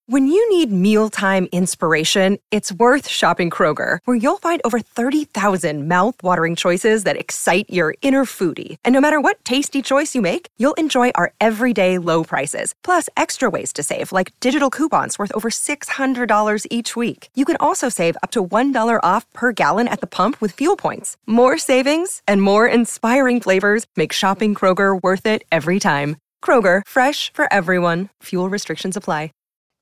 When you need mealtime inspiration, it's worth shopping Kroger, where you'll find over 30,000 mouth-watering choices that excite your inner foodie. And no matter what tasty choice you make, you'll enjoy our everyday low prices, plus extra ways to save, like digital coupons worth over $600 each week. You can also save up to $1 off per gallon at the pump with fuel points. More savings and more inspiring flavors make shopping Kroger worth it every time. Kroger, fresh for everyone. Fuel restrictions apply.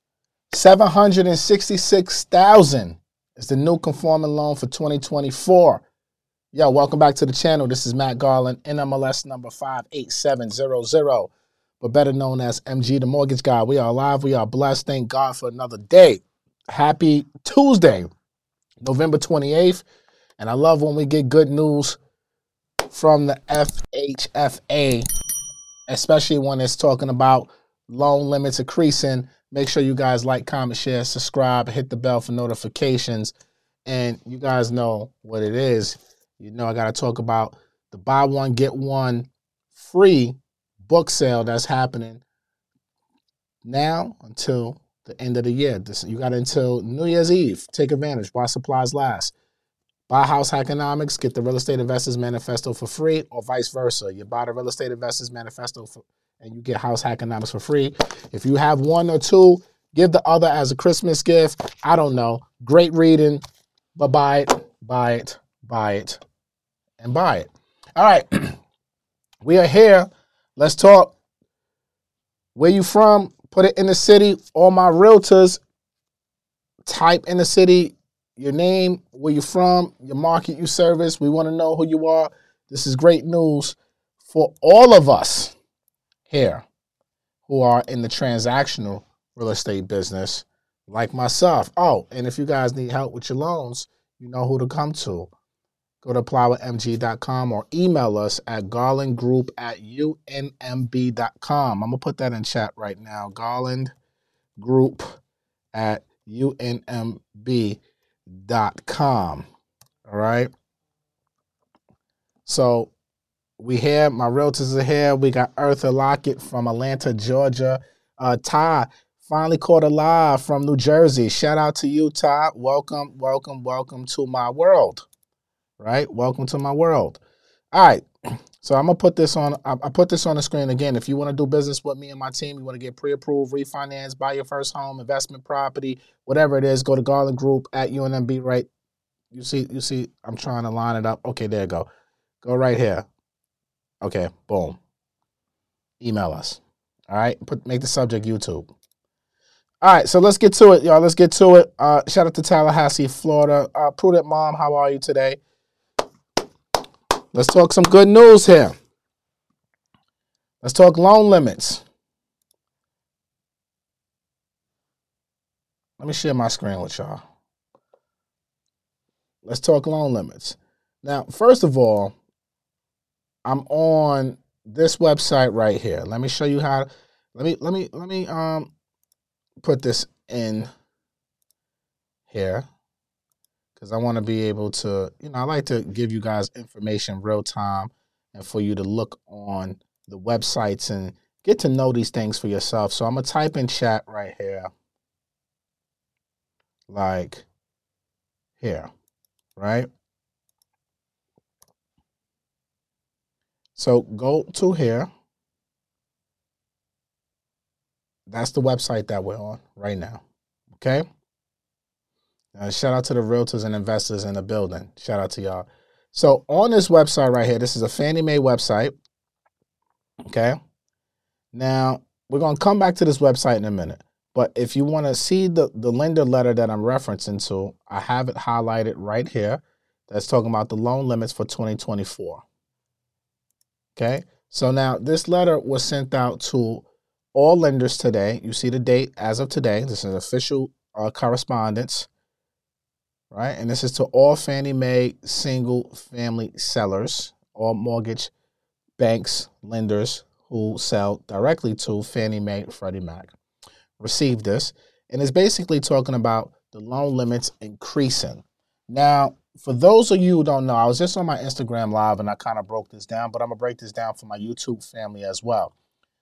766,000 is the new conforming loan for 2024. Yo, welcome back to the channel. This is Matt Garland, NMLS number 58700, but better known as MG the Mortgage Guy. We are alive. We are blessed. Thank God for another day. Happy Tuesday, November 28th. And I love when we get good news from the FHFA, especially when it's talking about loan limits increasing. Make sure you guys like, comment, share, subscribe, hit the bell for notifications. And you guys know what it is. You know I got to talk about the buy one, get one free book sale that's happening now until the end of the year. You got until New Year's Eve. Take advantage while supplies last. Buy House Economics, get the Real Estate Investors Manifesto for free, or vice versa. You buy the Real Estate Investors Manifesto and you get House Economics for free. If you have one or two, give the other as a Christmas gift. I don't know. Great reading, but buy it, buy it, buy it, and buy it. All right. We are here. Let's talk. Where you from? Put it in the city. All my realtors, type in the city your name, where you from, your market you service. We want to know who you are. This is great news for all of us here who are in the transactional real estate business like myself. Oh, and if you guys need help with your loans, you know who to come to. Go to applywithmg.com or email us at garlandgroup@unmb.com. I'm going to put that in chat right now. garlandgroup@unmb.com. All right. So we here. My realtors are here. We got Eartha Lockett from Atlanta, Georgia. Ty finally caught a live from New Jersey. Shout out to you, Ty. Welcome, welcome, welcome to my world. Right? Welcome to my world. All right. So I'm gonna put this on. I put this on the screen again. If you want to do business with me and my team, you want to get pre-approved, refinance, buy your first home, investment property, whatever it is, go to garlandgroup@unmb. Right? You see. I'm trying to line it up. Okay, there you go. Go right here. Okay, boom. Email us. All right, make the subject YouTube. All right, so let's get to it, y'all. Let's get to it. Shout out to Tallahassee, Florida. Prudent Mom, how are you today? Let's talk some good news here. Let's talk loan limits. Let me share my screen with y'all. Let's talk loan limits. Now, first of all, I'm on this website right here. Let me show you how. Let me put this in here because I want to be able to, I like to give you guys information real time and for you to look on the websites and get to know these things for yourself. So I'm going to type in chat right here, like here, right? So go to here. That's the website that we're on right now, okay? Shout out to the realtors and investors in the building. Shout out to y'all. So on this website right here, this is a Fannie Mae website, okay? Now, we're going to come back to this website in a minute. But if you want to see the lender letter that I'm referencing to, I have it highlighted right here. That's talking about the loan limits for 2024. Okay? So now this letter was sent out to all lenders today. You see the date as of today. This is official correspondence. Right, and this is to all Fannie Mae single-family sellers, all mortgage banks, lenders who sell directly to Fannie Mae, Freddie Mac. Receive this, and it's basically talking about the loan limits increasing. Now, for those of you who don't know, I was just on my Instagram Live, and I kind of broke this down, but I'm going to break this down for my YouTube family as well.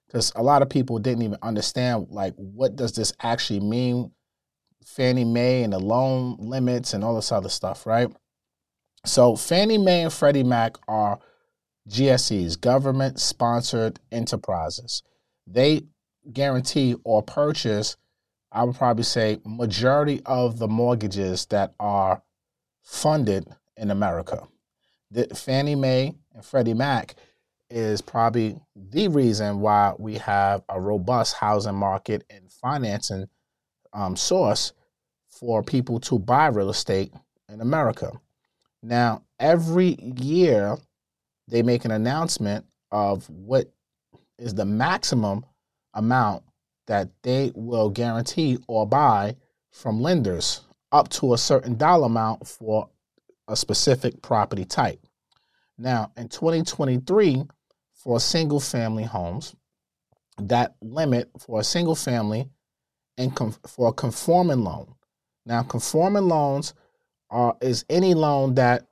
because a lot of people didn't even understand, like, what does this actually mean, Fannie Mae and the loan limits and all this other stuff, right? So Fannie Mae and Freddie Mac are GSEs, government-sponsored enterprises. They guarantee or purchase, I would probably say, majority of the mortgages that are funded in America. The Fannie Mae and Freddie Mac is probably the reason why we have a robust housing market and financing source for people to buy real estate in America. Now, every year, they make an announcement of what is the maximum amount that they will guarantee or buy from lenders, up to a certain dollar amount for a specific property type. Now, in 2023, for single family homes, that limit for a single family and for a conforming loan. Now, conforming loans is any loan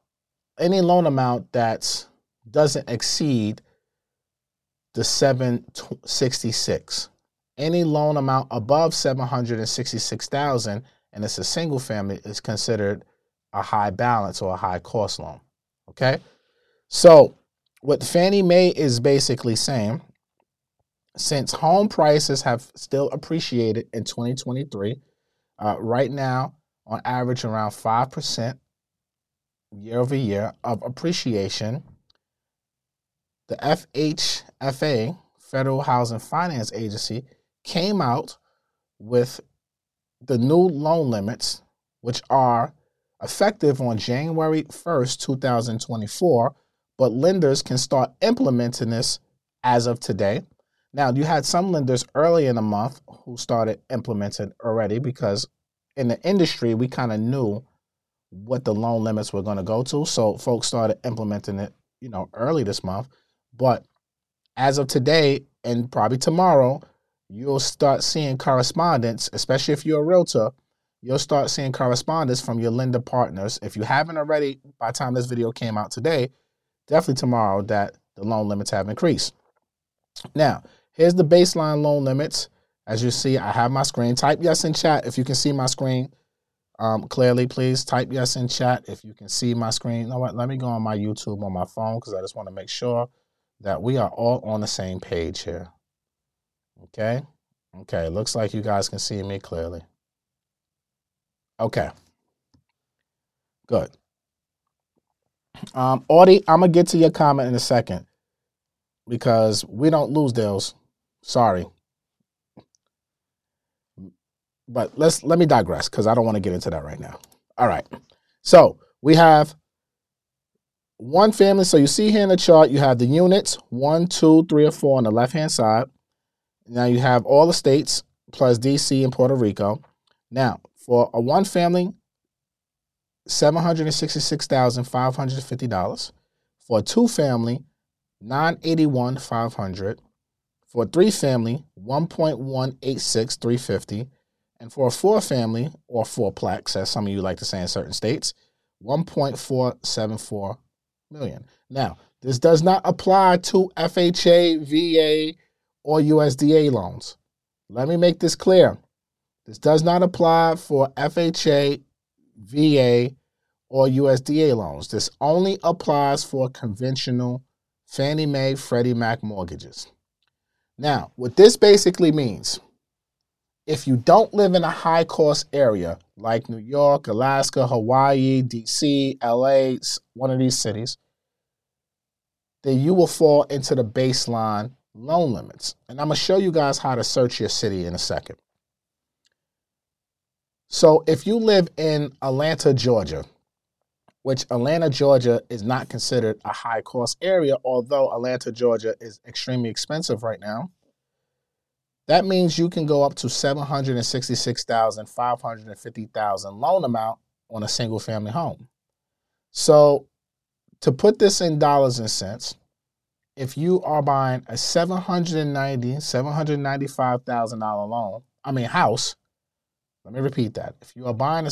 amount that doesn't exceed the 766. Any loan amount above 766,000, and it's a single family, is considered a high balance or a high cost loan. Okay, so what Fannie Mae is basically saying, since home prices have still appreciated in 2023, right now on average around 5% year over year of appreciation, the FHFA, Federal Housing Finance Agency, came out with the new loan limits, which are effective on January 1st, 2024, but lenders can start implementing this as of today. Now, you had some lenders early in the month who started implementing already, because in the industry, we kind of knew what the loan limits were going to go to. So folks started implementing it, early this month. But as of today and probably tomorrow, you'll start seeing correspondence, especially if you're a realtor, you'll start seeing correspondence from your lender partners. If you haven't already, by the time this video came out today, definitely tomorrow, that the loan limits have increased. Now, here's the baseline loan limits. As you see, I have my screen. Type yes in chat if you can see my screen clearly, please. Type yes in chat if you can see my screen. You know what? Let me go on my YouTube on my phone, because I just want to make sure that we are all on the same page here. Okay? Okay, looks like you guys can see me clearly. Okay. Good. Audie, I'm going to get to your comment in a second, because we don't lose deals. Sorry. But let me digress, because I don't want to get into that right now. All right. So we have one family. So you see here in the chart, you have the units, 1, 2, 3, or 4 on the left-hand side. Now you have all the states plus DC and Puerto Rico. Now, for a one family, $766,550. For a two family, $981,500. For a three family, $1,186,350. And for a four family, or fourplex, as some of you like to say in certain states, $1.474 million. Now, this does not apply to FHA, VA, or USDA loans. Let me make this clear. This does not apply for FHA, VA, or USDA loans. This only applies for conventional Fannie Mae, Freddie Mac mortgages. Now, what this basically means, if you don't live in a high-cost area like New York, Alaska, Hawaii, DC, LA, one of these cities, then you will fall into the baseline loan limits. And I'm going to show you guys how to search your city in a second. So if you live in Atlanta, Georgia, which Atlanta, Georgia is not considered a high-cost area, although Atlanta, Georgia is extremely expensive right now, that means you can go up to $766,550 loan amount on a single-family home. So to put this in dollars and cents, if you are buying a $795,000 house, let me repeat that. If you are buying a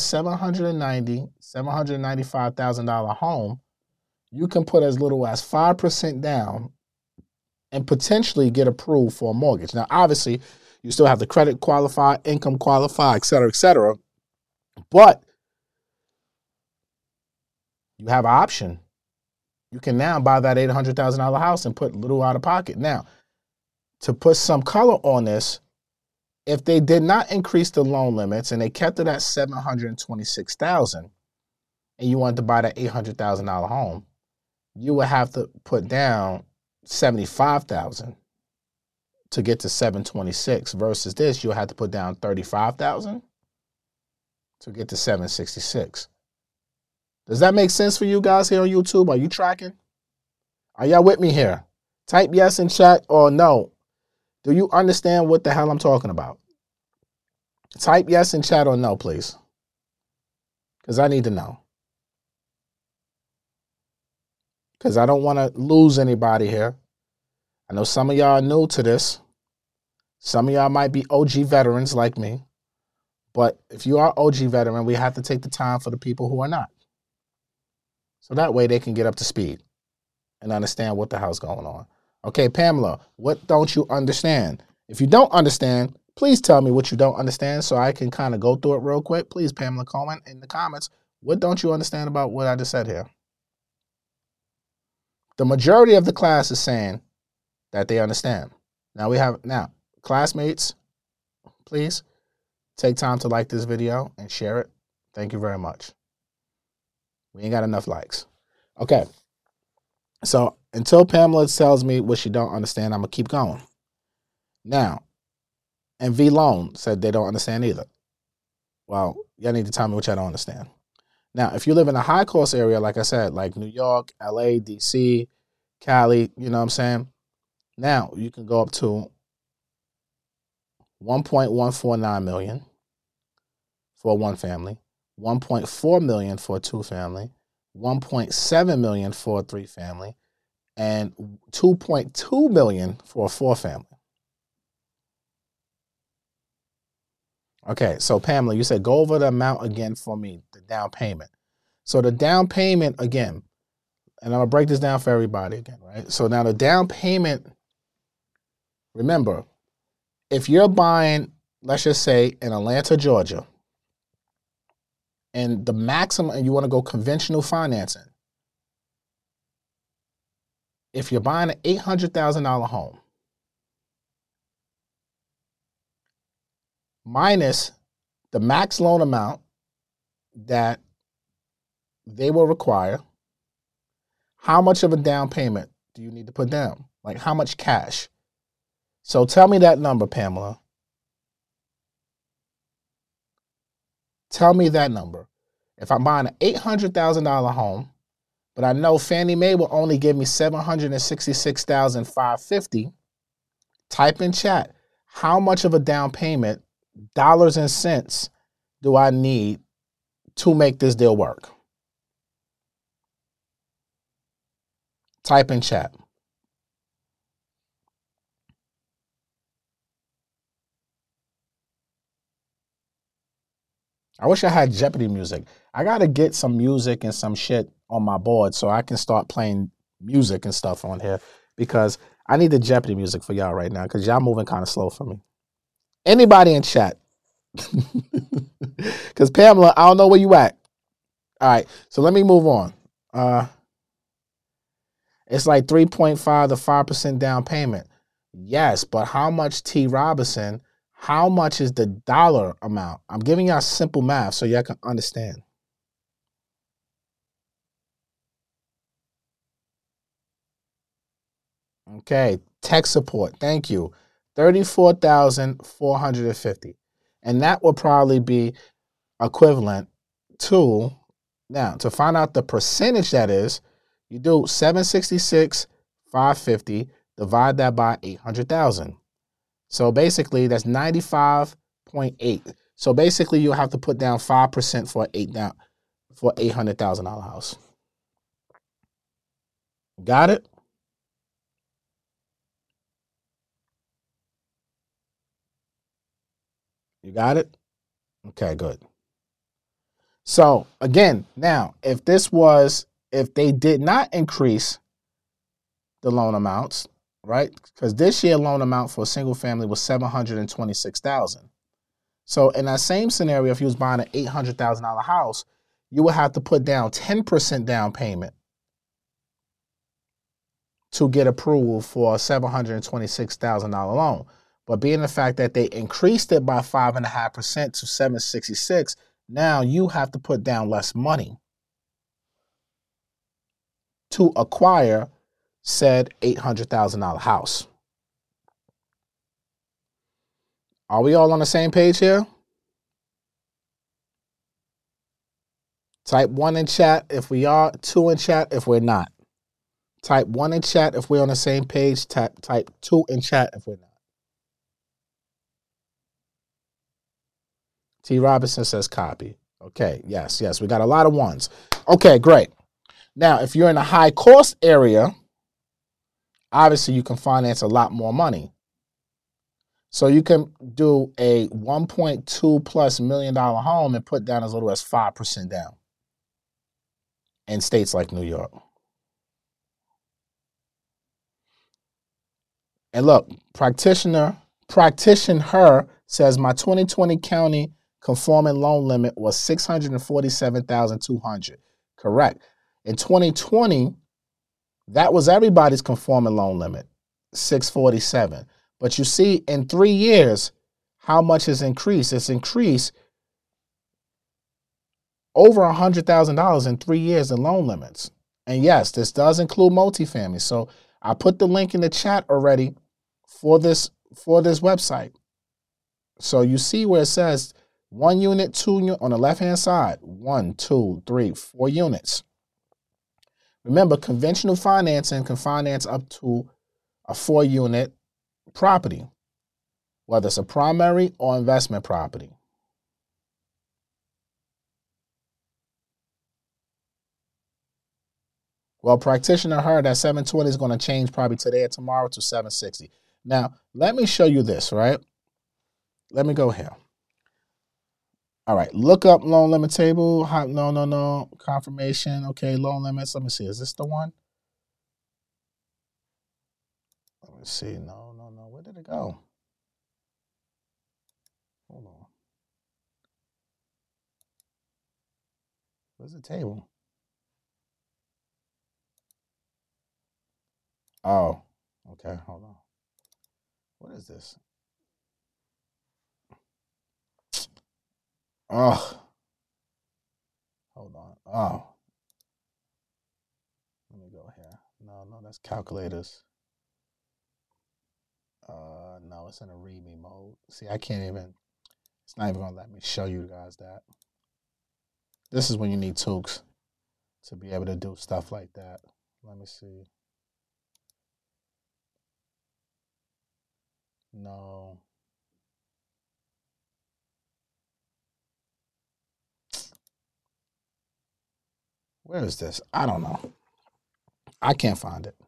$795,000 home, you can put as little as 5% down and potentially get approved for a mortgage. Now, obviously, you still have to credit qualify, income qualify, et cetera, but you have an option. You can now buy that $800,000 house and put little out of pocket. Now, to put some color on this, if they did not increase the loan limits and they kept it at $726,000 and you wanted to buy that $800,000 home, you would have to put down $75,000 to get to $726,000 versus this, you'll have to put down $35,000 to get to $766,000. Does that make sense for you guys here on YouTube? Are you tracking? Are y'all with me here? Type yes in chat or no. Do you understand what the hell I'm talking about? Type yes in chat or no, please. Because I need to know. Because I don't want to lose anybody here. I know some of y'all are new to this. Some of y'all might be OG veterans like me. But if you are OG veteran, we have to take the time for the people who are not. So that way they can get up to speed and understand what the hell's going on. Okay, Pamela, what don't you understand? If you don't understand, please tell me what you don't understand so I can kind of go through it real quick. Please, Pamela, comment in the comments. What don't you understand about what I just said here? The majority of the class is saying that they understand. Now, classmates, please take time to like this video and share it. Thank you very much. We ain't got enough likes. Okay. So until Pamela tells me what she don't understand, I'm going to keep going. Now, and V Loan said they don't understand either. Well, y'all need to tell me what y'all don't understand. Now, if you live in a high-cost area, like I said, like New York, LA, DC, Cali, you know what I'm saying? Now, you can go up to $1.149 million for a one-family, $1.4 million for a two-family, $1.7 million for a three-family, and $2.2 million for a four-family. Okay, so Pamela, you said go over the amount again for me, the down payment. So the down payment, again, and I'm going to break this down for everybody again, right? So now the down payment, remember, if you're buying, let's just say, in Atlanta, Georgia, and the maximum, and you want to go conventional financing, if you're buying an $800,000 home, minus the max loan amount that they will require, how much of a down payment do you need to put down? Like how much cash? So tell me that number, Pamela. Tell me that number. If I'm buying an $800,000 home, but I know Fannie Mae will only give me $766,550, type in chat, how much of a down payment, dollars and cents, do I need to make this deal work? Type in chat. I wish I had Jeopardy music. I got to get some music and some shit on my board so I can start playing music and stuff on here because I need the Jeopardy music for y'all right now because y'all moving kind of slow for me. Anybody in chat? Because Pamela, I don't know where you at. All right, so let me move on. It's like 3.5 to 5% down payment. Yes, but how much, T. Robinson? How much is the dollar amount? I'm giving y'all simple math so y'all can understand. Okay, tech support. Thank you. $34,450. And that will probably be equivalent to, now, to find out the percentage that is, you do $766,550, divide that by 800,000. So basically, that's 95.8. So basically, you'll have to put down 5% for $800,000 house. Got it? You got it? Okay, good. So again, now, if they did not increase the loan amounts, right? Because this year loan amount for a single family was $726,000. So in that same scenario, if you was buying an $800,000 house, you would have to put down 10% down payment to get approval for a $726,000 loan. But being the fact that they increased it by 5.5% to $766,000, now you have to put down less money to acquire said $800,000 house. Are we all on the same page here? Type 1 in chat if we are, 2 in chat if we're not. Type 1 in chat if we're on the same page. Type 2 in chat if we're not. T. Robinson says copy. Okay, yes, we got a lot of ones. Okay, great. Now, if you're in a high cost area, obviously you can finance a lot more money. So you can do a $1.2+ million home and put down as little as 5% down in states like New York. And look, Practitioner says my 2020 county conforming loan limit was $647,200. Correct. In 2020, that was everybody's conforming loan limit, $647,000. But you see, in 3 years, how much has increased? It's increased over $100,000 in 3 years in loan limits. And yes, this does include multifamily. So I put the link in the chat already for this website. So you see where it says 1 unit, 2 unit on the left-hand side, 1, 2, 3, 4 units. Remember, conventional financing can finance up to a 4-unit property, whether it's a primary or investment property. Well, Practitioner heard that 720 is going to change probably today or tomorrow to 760. Now, let me show you this, right? Let me go here. All right, look up loan limit table. No. Confirmation. Okay, loan limits. Let me see. Is this the one? Let me see. No. Where did it go? Hold on. Where's the table? Oh, okay. Hold on. What is this? Oh. Hold on. Oh. Let me go here. No, that's calculators. No, it's in a readme mode. See, I can't even, it's not even going to let me show you guys that. This is when you need tools to be able to do stuff like that. Let me see. No. Where is this? I don't know. I can't find it.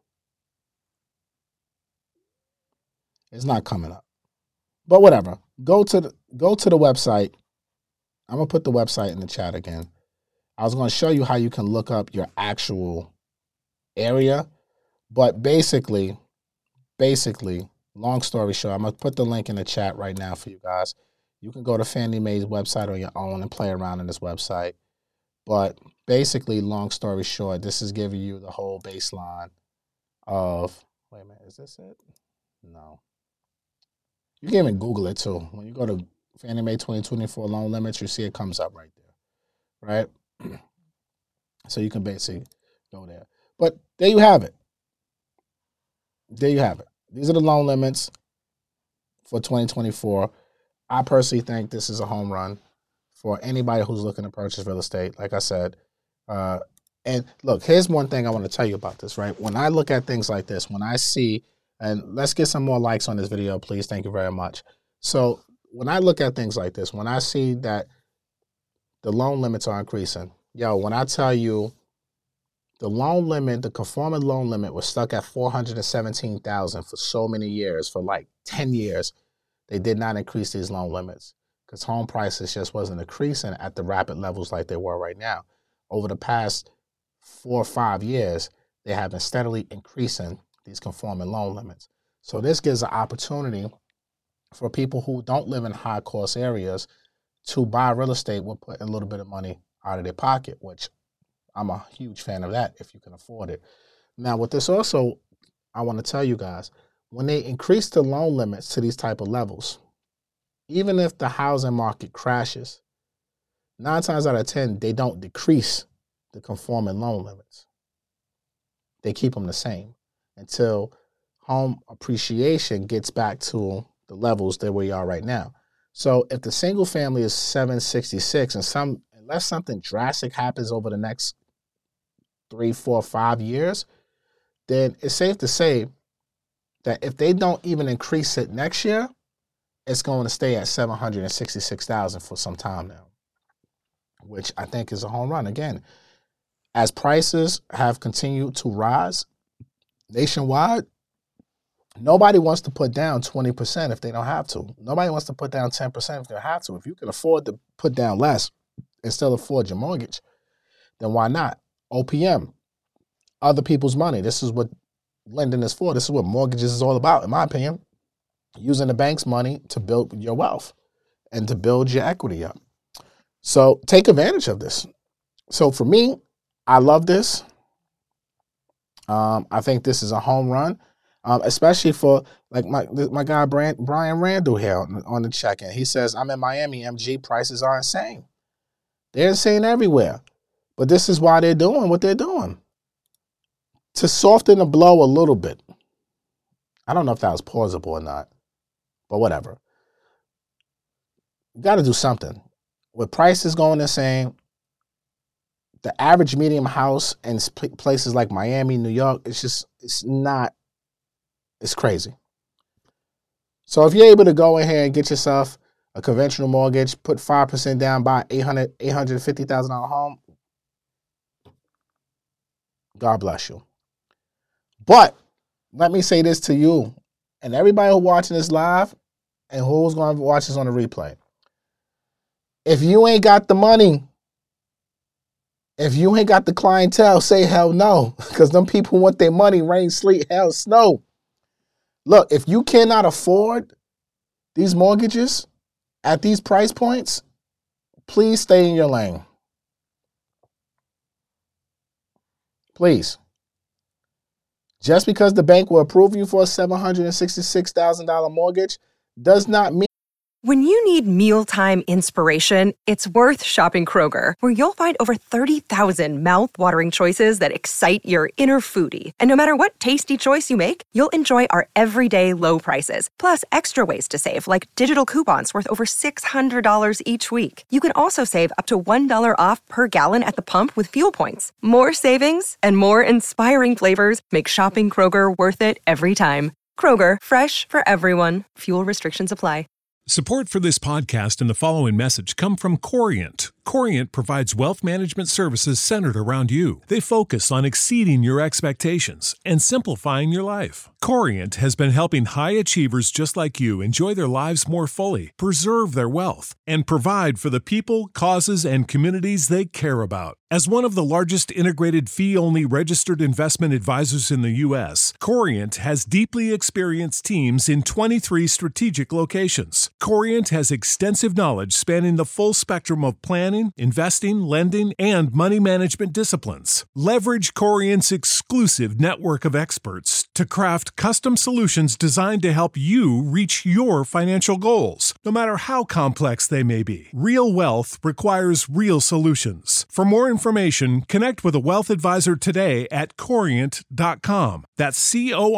It's not coming up. But whatever. Go to the website. I'm going to put the website in the chat again. I was going to show you how you can look up your actual area. But basically, long story short, I'm going to put the link in the chat right now for you guys. You can go to Fannie Mae's website on your own and play around in this website. But basically, long story short, this is giving you the whole baseline of, wait a minute, is this it? No. You can even Google it too. When you go to Fannie Mae 2024 loan limits, you see it comes up right there, right? So you can basically go there. But there you have it. These are the loan limits for 2024. I personally think this is a home run for anybody who's looking to purchase real estate. Like I said, and look, here's one thing I want to tell you about this, right? When I look at things like this, when I see, and let's get some more likes on this video, please. Thank you very much. So when I look at things like this, when I see that the loan limits are increasing, when I tell you the loan limit, the conforming loan limit was stuck at $417,000 for so many years, for like 10 years, they did not increase these loan limits because home prices just wasn't increasing at the rapid levels like they were right now. Over the past 4 or 5 years, they have been steadily increasing these conforming loan limits. So this gives an opportunity for people who don't live in high cost areas to buy real estate with putting a little bit of money out of their pocket, which I'm a huge fan of that if you can afford it. Now, with this also, I want to tell you guys, when they increase the loan limits to these type of levels, even if the housing market crashes, 9 times out of 10, they don't decrease the conforming loan limits. They keep them the same until home appreciation gets back to the levels that we are right now. So if the single family is 766 and unless something drastic happens over the next 3, 4, 5 years, then it's safe to say that if they don't even increase it next year, it's going to stay at 766,000 for some time now, which I think is a home run. Again, as prices have continued to rise nationwide, nobody wants to put down 20% if they don't have to. Nobody wants to put down 10% if they don't have to. If you can afford to put down less and still afford your mortgage, then why not? OPM, other people's money. This is what lending is for. This is what mortgages is all about, in my opinion. Using the bank's money to build your wealth and to build your equity up. So take advantage of this. So for me, I love this. I think this is a home run, especially for like my guy Brian Randall here on the check-in. He says, I'm in Miami, MG, prices are insane. They're insane everywhere. But this is why they're doing what they're doing. To soften the blow a little bit. I don't know if that was plausible or not, but whatever. You got to do something. With prices going insane, the average medium house in places like Miami, New York, it's crazy. So if you're able to go in here and get yourself a conventional mortgage, put 5% down, buy $850,000 home, God bless you. But let me say this to you and everybody who's watching this live and who's going to watch this on the replay. If you ain't got the money, if you ain't got the clientele, say hell no, because them people want their money, rain, sleet, hell, snow. Look, if you cannot afford these mortgages at these price points, please stay in your lane. Please. Just because the bank will approve you for a $766,000 mortgage does not mean. When you need mealtime inspiration, it's worth shopping Kroger, where you'll find over 30,000 mouth-watering choices that excite your inner foodie. And no matter what tasty choice you make, you'll enjoy our everyday low prices, plus extra ways to save, like digital coupons worth over $600 each week. You can also save up to $1 off per gallon at the pump with fuel points. More savings and more inspiring flavors make shopping Kroger worth it every time. Kroger, fresh for everyone. Fuel restrictions apply. Support for this podcast and the following message come from Corient. Corient provides wealth management services centered around you. They focus on exceeding your expectations and simplifying your life. Corient has been helping high achievers just like you enjoy their lives more fully, preserve their wealth, and provide for the people, causes, and communities they care about. As one of the largest integrated fee-only registered investment advisors in the U.S., Corient has deeply experienced teams in 23 strategic locations. Corient has extensive knowledge spanning the full spectrum of planning, investing, lending, and money management disciplines. Leverage Corient's exclusive network of experts to craft custom solutions designed to help you reach your financial goals, no matter how complex they may be. Real wealth requires real solutions. For more information, connect with a wealth advisor today at Corient.com. That's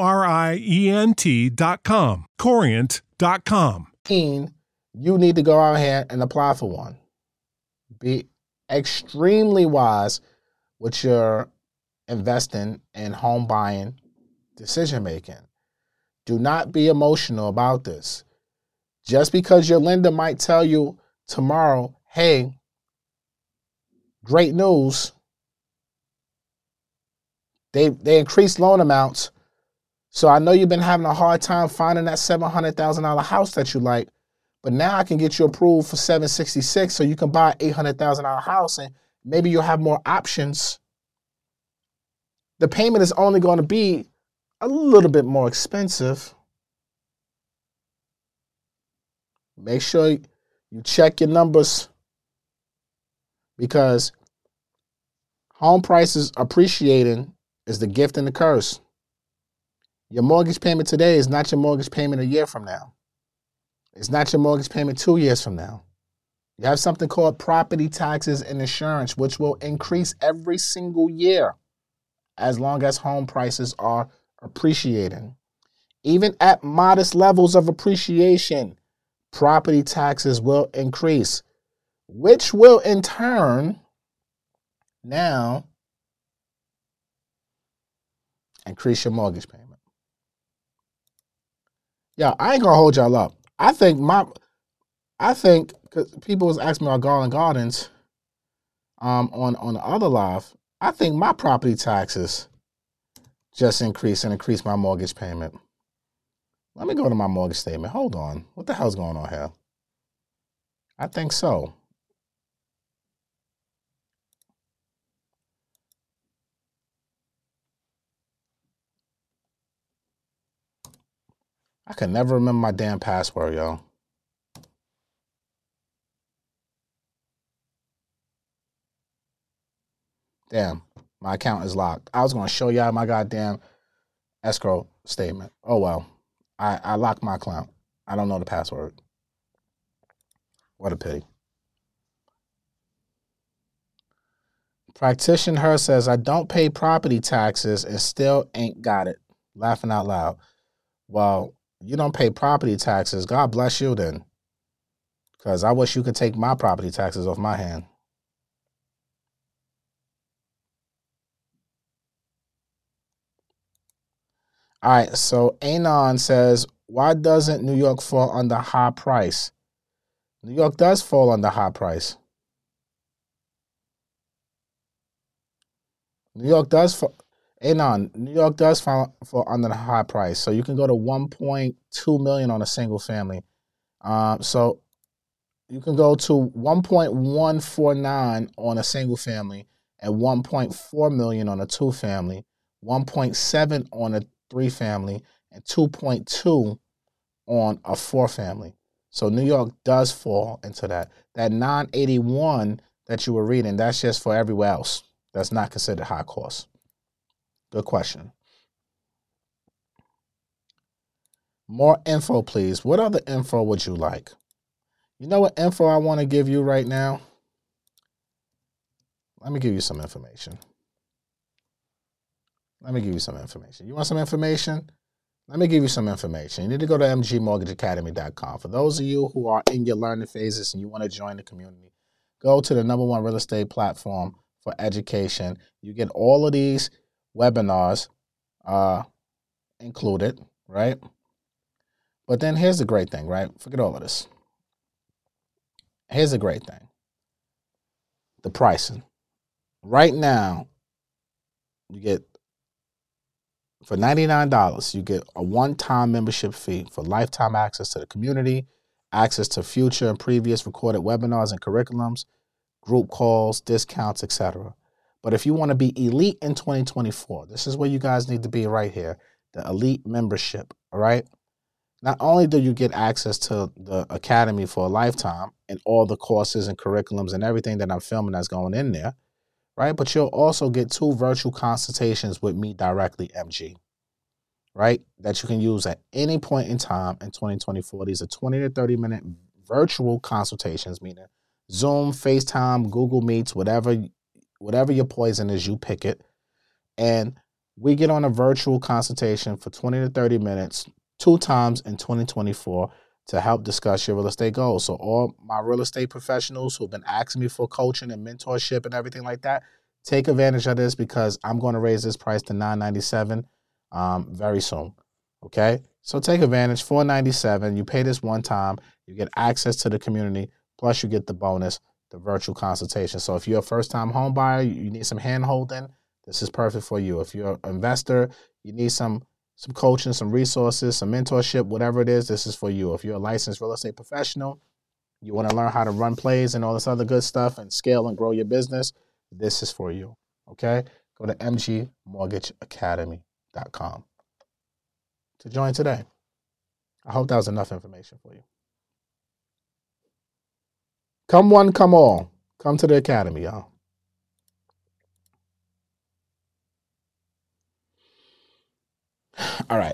Corient.com. Corient.com. You need to go out here and apply for one. Be extremely wise with your investing and home buying decision making. Do not be emotional about this. Just because your lender might tell you tomorrow, hey, great news, they increased loan amounts. So I know you've been having a hard time finding that $700,000 house that you like, but now I can get you approved for $766,000 so you can buy an $800,000 house and maybe you'll have more options. The payment is only going to be a little bit more expensive. Make sure you check your numbers, because home prices appreciating is the gift and the curse. Your mortgage payment today is not your mortgage payment a year from now. It's not your mortgage payment 2 years from now. You have something called property taxes and insurance, which will increase every single year as long as home prices are appreciating. Even at modest levels of appreciation, property taxes will increase, which will in turn now increase your mortgage payment. Yeah, I ain't gonna hold y'all up. I think because people was asking me about Garland Gardens on the other live, I think my property taxes just increased my mortgage payment. Let me go to my mortgage statement. Hold on. What the hell's going on here? I think so. I can never remember my damn password, yo. Damn, my account is locked. I was going to show y'all my goddamn escrow statement. Oh, well. I locked my account. I don't know the password. What a pity. Practitioner Her says, I don't pay property taxes and still ain't got it. Laughing out loud. Well, you don't pay property taxes. God bless you then. Because I wish you could take my property taxes off my hand. All right, so Anon says, why doesn't New York fall under high price? New York does fall under high price. New York does fall under the high price. So you can go to 1.2 million on a single family. So you can go to 1.149 on a single family and 1.4 million on a two family, 1.7 on a three family, and 2.2 on a four family. So New York does fall into that. That 981 that you were reading, that's just for everywhere else. That's not considered high cost. Good question. More info, please. What other info would you like? You know what info I want to give you right now? Let me give you some information. You want some information? Let me give you some information. You need to go to mgmortgageacademy.com. For those of you who are in your learning phases and you want to join the community, go to the #1 real estate platform for education. You get all of these webinars included, right? But then here's the great thing, right? Forget all of this. Here's the great thing. The pricing. Right now, you get, for $99, you get a one-time membership fee for lifetime access to the community, access to future and previous recorded webinars and curriculums, group calls, discounts, etc. But if you want to be elite in 2024, this is where you guys need to be right here, the elite membership, all right? Not only do you get access to the academy for a lifetime and all the courses and curriculums and everything that I'm filming that's going in there, right? But you'll also get 2 virtual consultations with me directly, MG, right? That you can use at any point in time in 2024. These are 20 to 30-minute virtual consultations, meaning Zoom, FaceTime, Google Meets, whatever your poison is, you pick it. And we get on a virtual consultation for 20 to 30 minutes, 2 times in 2024 to help discuss your real estate goals. So all my real estate professionals who've been asking me for coaching and mentorship and everything like that, take advantage of this because I'm going to raise this price to $997 very soon. Okay? So take advantage, $497. You pay this one time, you get access to the community, plus you get the bonus, the virtual consultation. So if you're a first-time home buyer, you need some hand-holding, this is perfect for you. If you're an investor, you need some coaching, some resources, some mentorship, whatever it is, this is for you. If you're a licensed real estate professional, you want to learn how to run plays and all this other good stuff and scale and grow your business, this is for you, okay? Go to mgmortgageacademy.com. to join today. I hope that was enough information for you. Come one, come all. Come to the academy, y'all. All right.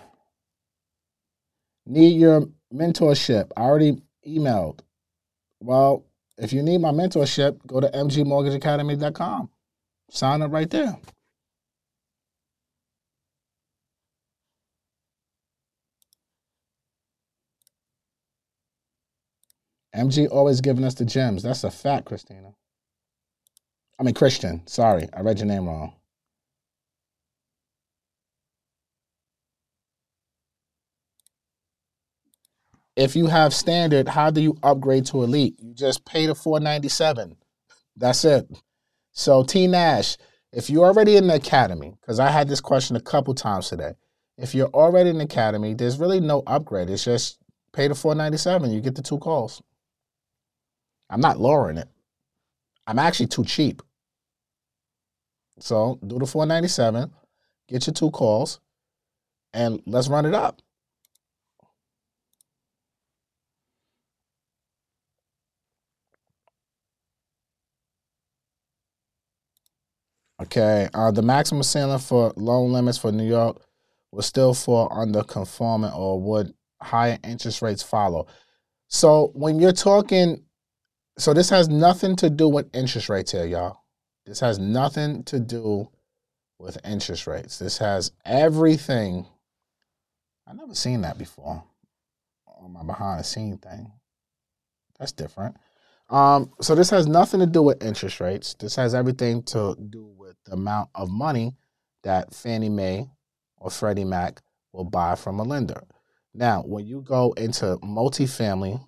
Need your mentorship. I already emailed. Well, if you need my mentorship, go to mgmortgageacademy.com. Sign up right there. MG always giving us the gems. That's a fact, Christian. Sorry, I read your name wrong. If you have standard, how do you upgrade to elite? You just pay the $497. That's it. So T Nash, if you're already in the academy, because I had this question a couple times today. If you're already in the academy, there's really no upgrade. It's just pay the $497. You get the 2 calls. I'm not lowering it. I'm actually too cheap. So do the $497, get your 2 calls, and let's run it up. Okay, the maximum ceiling for loan limits for New York will still fall under conforming, or would higher interest rates follow? So when you're talking, so this has nothing to do with interest rates here, y'all. This has nothing to do with interest rates. This has everything. I've never seen that before on my behind the scene thing. That's different. So this has nothing to do with interest rates. This has everything to do with the amount of money that Fannie Mae or Freddie Mac will buy from a lender. Now, when you go into multifamily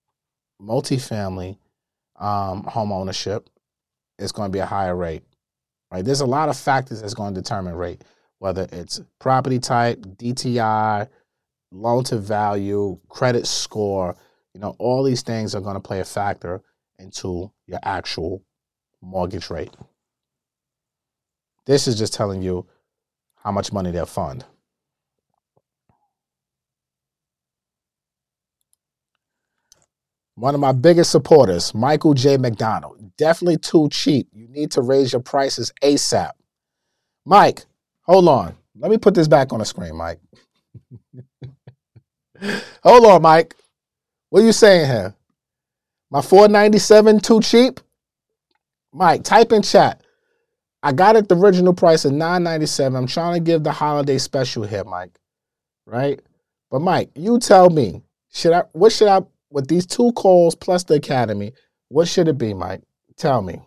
home ownership, it's going to be a higher rate. Right? There's a lot of factors that's going to determine rate, whether it's property type, DTI, loan to value, credit score. All these things are going to play a factor into your actual mortgage rate. This is just telling you how much money they'll fund. One of my biggest supporters, Michael J. McDonald. Definitely too cheap. You need to raise your prices ASAP. Mike, hold on. Let me put this back on the screen, Mike. Hold on, Mike. What are you saying here? My $497 too cheap? Mike, type in chat. I got it the original price of $997. I'm trying to give the holiday special here, Mike. Right? But Mike, you tell me, with these 2 calls plus the academy, what should it be, Mike? Tell me.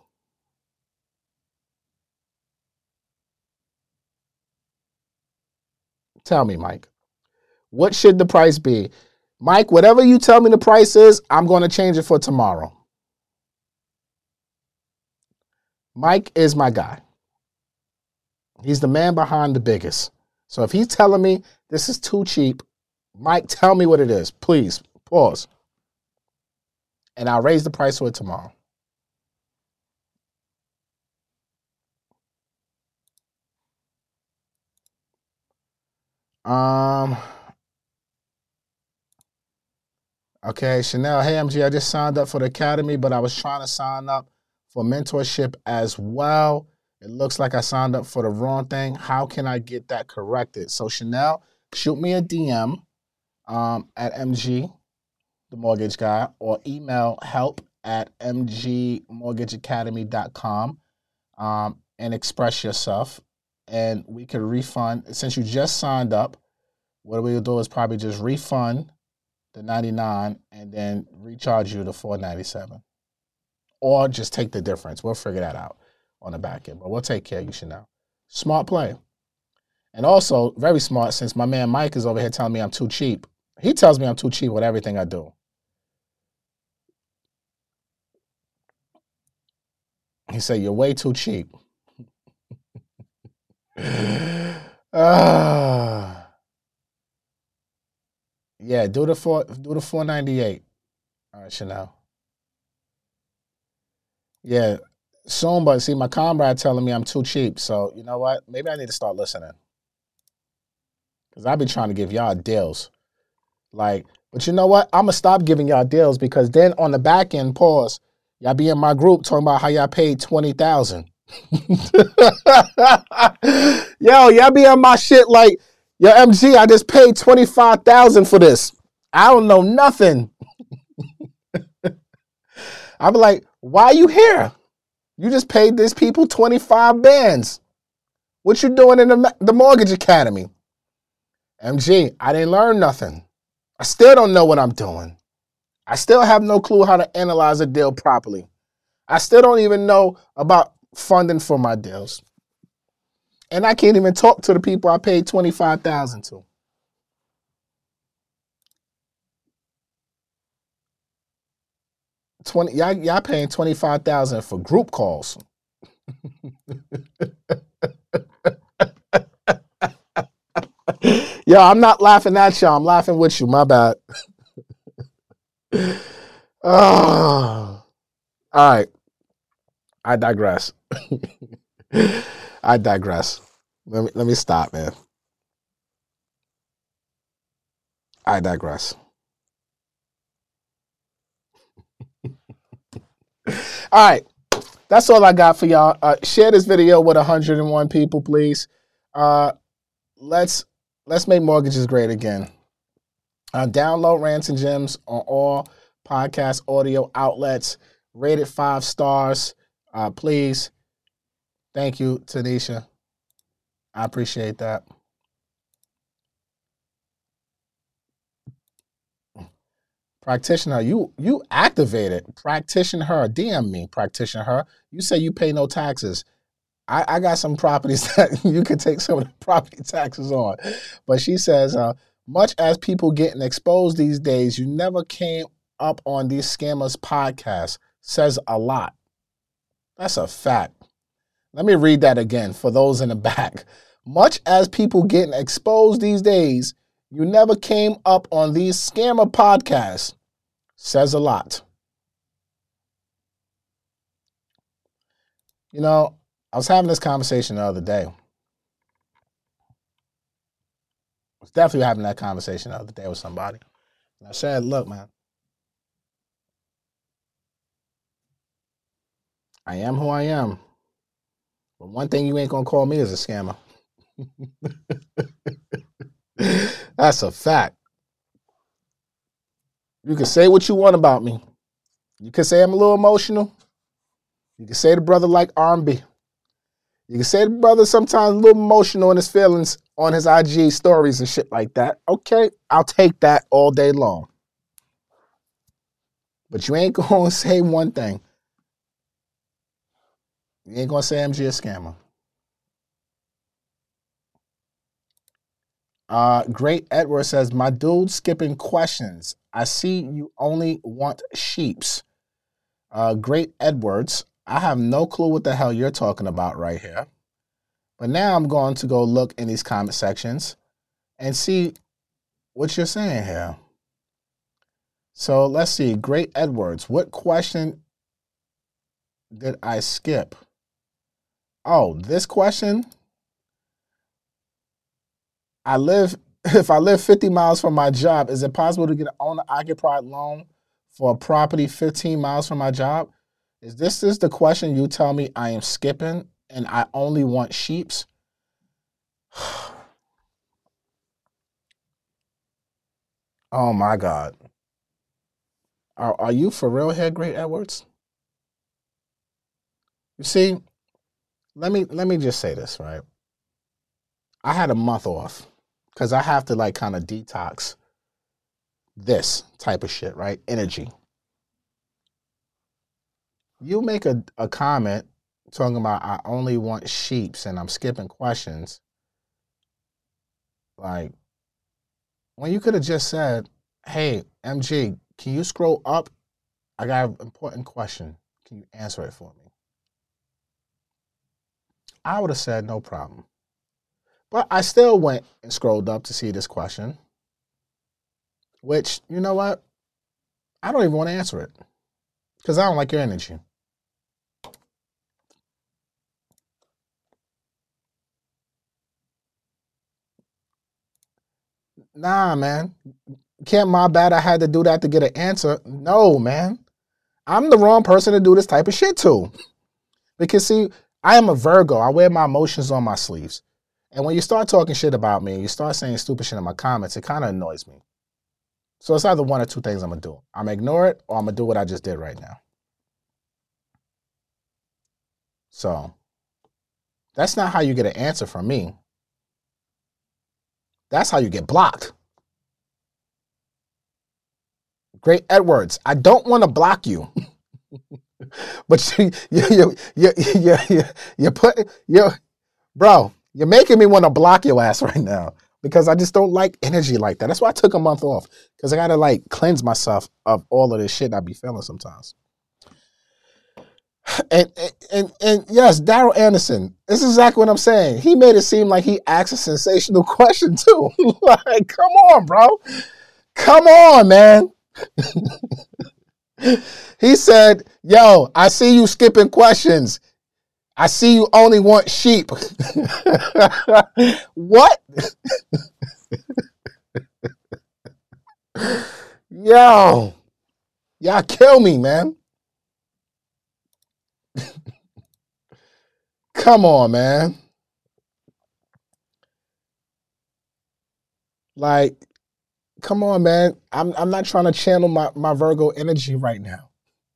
Tell me, Mike. What should the price be? Mike, whatever you tell me the price is, I'm going to change it for tomorrow. Mike is my guy. He's the man behind the biggest. So if he's telling me this is too cheap, Mike, tell me what it is. Please, pause. And I'll raise the price for it tomorrow. Okay, Chanel. Hey, MG, I just signed up for the academy, but I was trying to sign up for mentorship as well. It looks like I signed up for the wrong thing. How can I get that corrected? So, Chanel, shoot me a DM at MG, the mortgage guy, or email help@mgmortgageacademy.com and express yourself. And we could refund. Since you just signed up, what we'll do is probably just refund the $99 and then recharge you the $497. Or just take the difference. We'll figure that out on the back end. But we'll take care of you, Chanel. Smart play. And also, very smart, since my man Mike is over here telling me I'm too cheap. He tells me I'm too cheap with everything I do. He said, you're way too cheap. Yeah, do the $498. All right, Chanel. Yeah, soon, but see, my comrade telling me I'm too cheap. So you know what? Maybe I need to start listening. Because I be trying to give y'all deals. Like, but you know what? I'm going to stop giving y'all deals because then on the back end, pause, y'all be in my group talking about how y'all paid $20,000. Yo, y'all be on my shit like, yo, MG, I just paid $25,000 for this. I don't know nothing. I be like, why you here? You just paid these people 25 bands. What you doing in the mortgage academy? MG, I didn't learn nothing. I still don't know what I'm doing. I still have no clue how to analyze a deal properly. I still don't even know about funding for my deals. And I can't even talk to the people I paid $25,000 to. Y'all paying $25,000 for group calls. Yo, I'm not laughing at y'all. I'm laughing with you. My bad. Oh. All right. I digress. I digress. Let me stop, man. I digress. All right. That's all I got for y'all. Share this video with 101 people, please. Let's make mortgages great again. Download Rants and Gems on all podcast audio outlets. Rate it 5 stars, please. Thank you, Tanisha. I appreciate that. Practitioner, you activated. Practitioner, DM me, practitioner. You say you pay no taxes. I got some properties that you can take some of the property taxes on. But she says, much as people getting exposed these days, you never came up on these scammers podcasts. Says a lot. That's a fact. Let me read that again for those in the back. Much as people getting exposed these days, you never came up on these scammer podcasts. Says a lot. You know, I was having this conversation the other day. I was definitely having that conversation the other day with somebody. And I said, look, man, I am who I am. But one thing you ain't going to call me is a scammer. That's a fact. You can say what you want about me. You can say I'm a little emotional. You can say the brother like R&B. You can say the brother sometimes a little emotional in his feelings on his IG stories and shit like that. Okay, I'll take that all day long. But you ain't going to say one thing. You ain't going to say MG a scammer. Great Edward says, my dude skipping questions. I see you only want sheeps. Great Edwards, I have no clue what the hell you're talking about right here. But now I'm going to go look in these comment sections and see what you're saying here. So let's see. Great Edwards, what question did I skip? Oh, this question? If I live 50 miles from my job, is it possible to get an owner-occupied loan for a property 15 miles from my job? Is this the question you tell me I am skipping and I only want sheeps? Oh my God. Are you for real here, Great Edwards? You see, let me just say this, right? I had a month off because I have to like kind of detox this type of shit, right? Energy. You make a comment talking about I only want sheeps and I'm skipping questions. Like, when you could have just said, hey, MG, can you scroll up? I got an important question. Can you answer it for me? I would have said no problem. But I still went and scrolled up to see this question, which, you know what? I don't even want to answer it because I don't like your energy. Nah, man. Can't my bad I had to do that to get an answer. No, man. I'm the wrong person to do this type of shit to. Because see, I am a Virgo. I wear my emotions on my sleeves. And when you start talking shit about me, you start saying stupid shit in my comments, it kind of annoys me. So it's either one or two things I'm going to do. I'm going to ignore it or I'm going to do what I just did right now. So that's not how you get an answer from me. That's how you get blocked. Great Edwards, I don't want to block you. But bro, you're making me want to block your ass right now because I just don't like energy like that. That's why I took a month off, because I got to like cleanse myself of all of this shit I be feeling sometimes. And yes, Daryl Anderson, this is exactly what I'm saying. He made it seem like he asked a sensational question too. Like, come on, bro. Come on, man. He said, yo, I see you skipping questions. I see you only want sheep. What? Yo, y'all kill me, man. Come on, man. Like, come on, man. I'm not trying to channel my Virgo energy right now.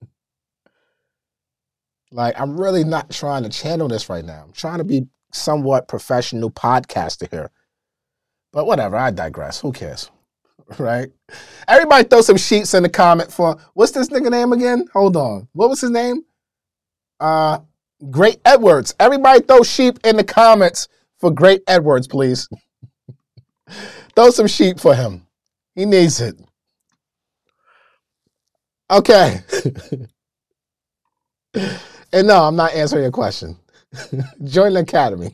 Like, I'm really not trying to channel this right now. I'm trying to be somewhat professional podcaster here. But whatever, I digress. Who cares? Right? Everybody throw some sheets in the comment for, what's this nigga name again? Hold on. What was his name? Great Edwards. Everybody throw sheep in the comments for Great Edwards, please. Throw some sheep for him. He needs it. Okay. And no, I'm not answering your question. Join the academy.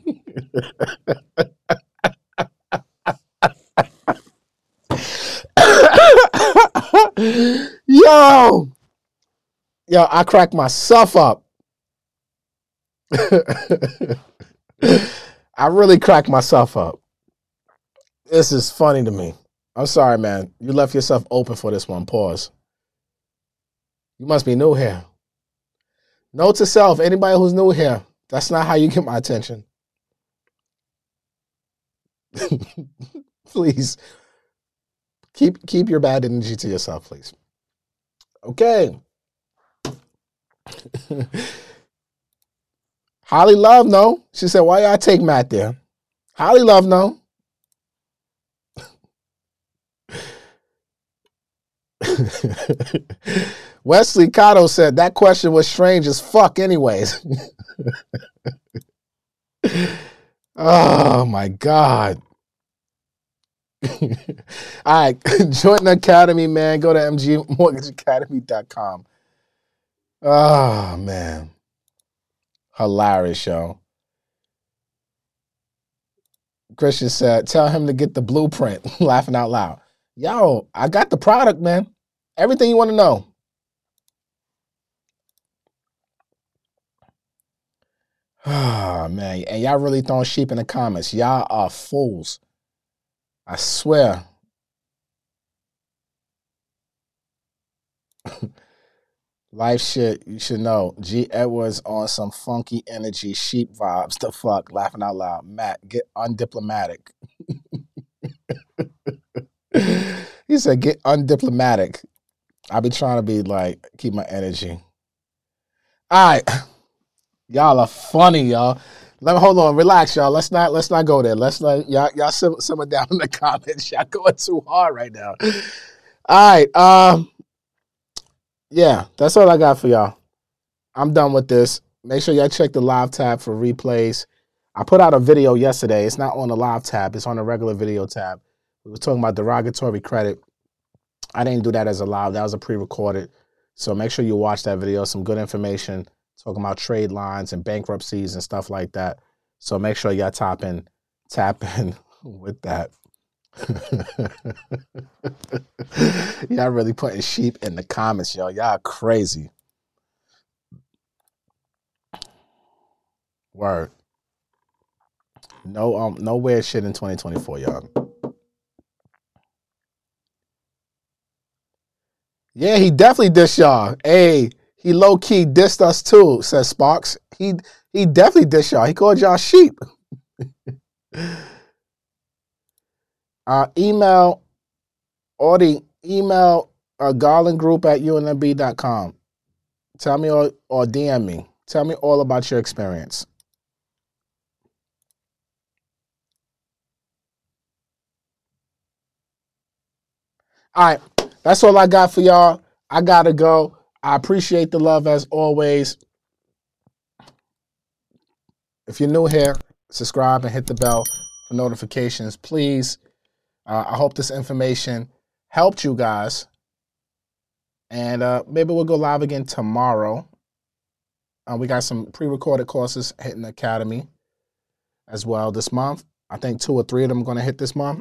Yo, I cracked myself up. I really cracked myself up. This is funny to me. I'm sorry, man. You left yourself open for this one. Pause. You must be new here. Note to self, anybody who's new here, that's not how you get my attention. Please. Keep your bad energy to yourself, please. Okay. Holly Love, no. She said, why y'all take Matt there? Holly Love, no. Wesley Cotto said, that question was strange as fuck anyways. Oh, my God. All right. Join the academy, man. Go to mgmortgageacademy.com. Oh, man. Hilarious, yo. Christian said, tell him to get the blueprint. Laughing out loud. Yo, I got the product, man. Everything you want to know. Oh, man. And y'all really throwing sheep in the comments. Y'all are fools. I swear. Life shit, you should know. G. Edwards on some funky energy, sheep vibes. The fuck? Laughing out loud. Matt, get undiplomatic. He said, get undiplomatic. I be trying to be like, keep my energy. All right. Y'all are funny, y'all. Hold on, relax, y'all. Let's not go there. Let's not y'all simmer down in the comments. Y'all going too hard right now. All right. Yeah, that's all I got for y'all. I'm done with this. Make sure y'all check the live tab for replays. I put out a video yesterday. It's not on the live tab. It's on the regular video tab. We were talking about derogatory credit. I didn't do that as a live. That was a pre-recorded. So make sure you watch that video. Some good information talking about trade lines and bankruptcies and stuff like that. So make sure y'all tap in with that. Y'all really putting sheep in the comments, y'all. Y'all crazy. Word. No weird shit in 2024, y'all. Yeah, he definitely dissed y'all. Hey, he low-key dissed us too, says Sparks. He definitely dissed y'all. He called y'all sheep. Email garlandgroup@unmb.com. Tell me or DM me. Tell me all about your experience. All right, that's all I got for y'all. I gotta go. I appreciate the love as always. If you're new here, subscribe and hit the bell for notifications, please. I hope this information helped you guys. And maybe we'll go live again tomorrow. We got some pre-recorded courses hitting the Academy as well this month. I think 2 or 3 of them are going to hit this month.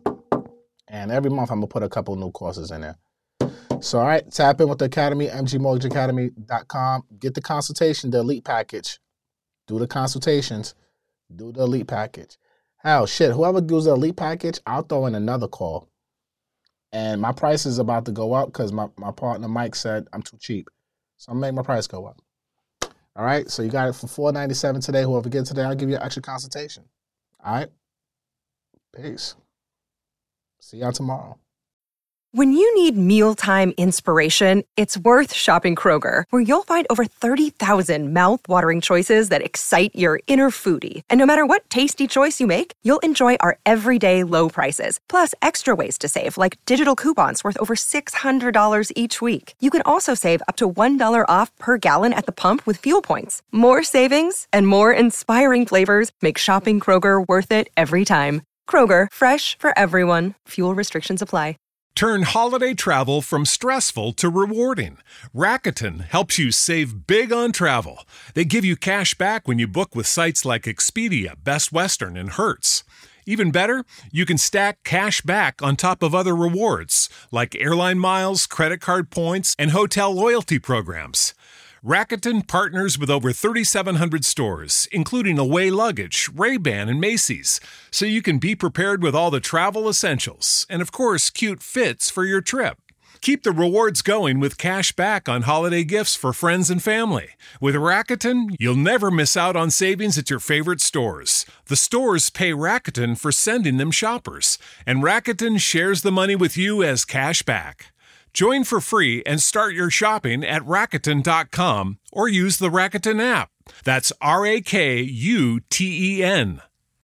And every month I'm going to put a couple new courses in there. So, all right, tap in with the Academy, mgmortgageacademy.com. Get the consultation, the elite package. Do the consultations. Do the elite package. Hell, shit, whoever does the elite package, I'll throw in another call. And my price is about to go up because my partner Mike said I'm too cheap. So I'm going to make my price go up. All right, so you got it for $497 today. Whoever gets today, I'll give you an extra consultation. All right? Peace. See y'all tomorrow. When you need mealtime inspiration, it's worth shopping Kroger, where you'll find over 30,000 mouth-watering choices that excite your inner foodie. And no matter what tasty choice you make, you'll enjoy our everyday low prices, plus extra ways to save, like digital coupons worth over $600 each week. You can also save up to $1 off per gallon at the pump with fuel points. More savings and more inspiring flavors make shopping Kroger worth it every time. Kroger, fresh for everyone. Fuel restrictions apply. Turn holiday travel from stressful to rewarding. Rakuten helps you save big on travel. They give you cash back when you book with sites like Expedia, Best Western, and Hertz. Even better, you can stack cash back on top of other rewards, like airline miles, credit card points, and hotel loyalty programs. Rakuten partners with over 3,700 stores, including Away Luggage, Ray-Ban, and Macy's, so you can be prepared with all the travel essentials and, of course, cute fits for your trip. Keep the rewards going with cash back on holiday gifts for friends and family. With Rakuten, you'll never miss out on savings at your favorite stores. The stores pay Rakuten for sending them shoppers, and Rakuten shares the money with you as cash back. Join for free and start your shopping at Rakuten.com or use the Rakuten app. That's Rakuten.